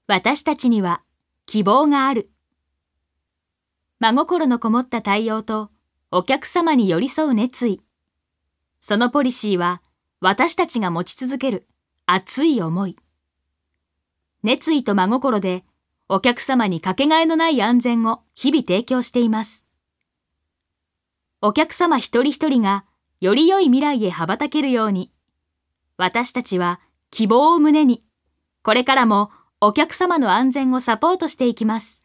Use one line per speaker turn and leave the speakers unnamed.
私たちには希望がある。真心のこもった対応とお客様に寄り添う熱意。そのポリシーは私たちが持ち続ける熱い思い。熱意と真心でお客様にかけがえのない安全を日々提供しています。お客様一人一人がより良い未来へ羽ばたけるように、私たちは希望を胸に、これからもお客様の安全をサポートしていきます。